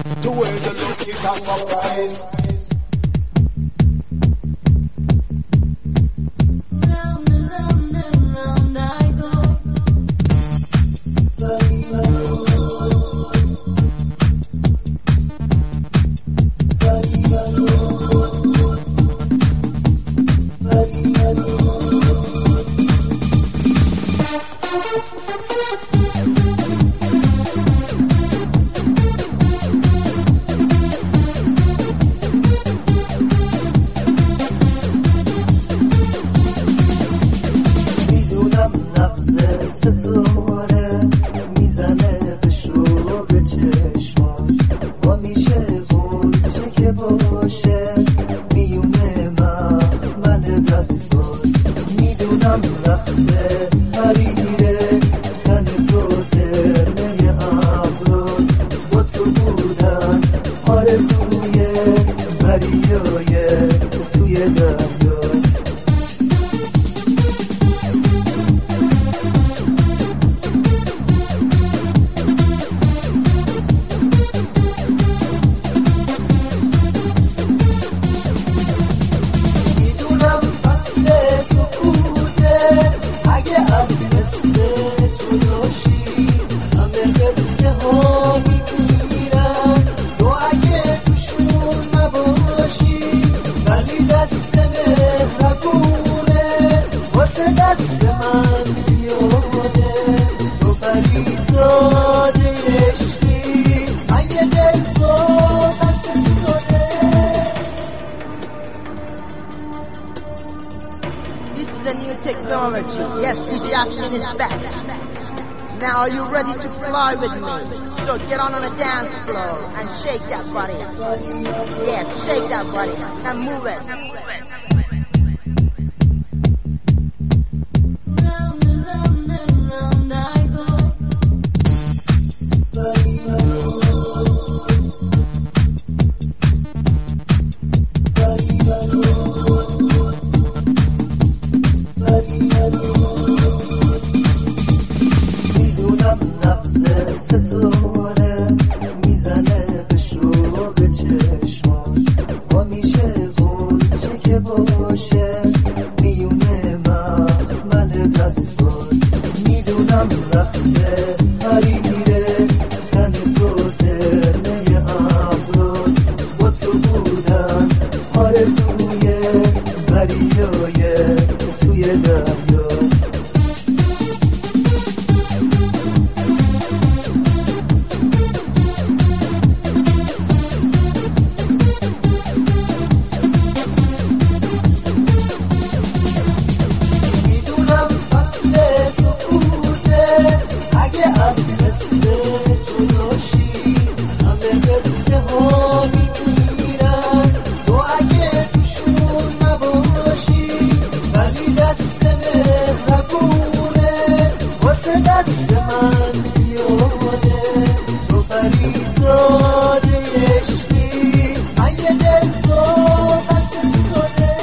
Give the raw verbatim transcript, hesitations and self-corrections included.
The way you look is a surprise. Round and round and round I go. ستاره میزنه به شوق چشماش با میشه غنچه که باشه میونه مخمل دستاش میدونم رخته حریره تن تو ترمه ابروز با تو بودن آرزوی دریای توی دریاست دست من زیاده تو پریزاده عشقی من یه دل با بس ساده. This is a new technology. Yes, D J Action is back. Now are you ready to fly with me? So get on on the dance floor and shake that body. Yes, shake that body. Now move it. Now move it. Round and round and round I go. میدونم نبض ستاره میزنه به شوق چشماش با میشه غنچه که باشه میونه مخمل دستاش میدونم رخته حریره تن تو ترمه ابروز با تو بودن آرزوی دریای توی دریاست دست من زیاده تو پریزاده عشقی من یه دل با بس ساده.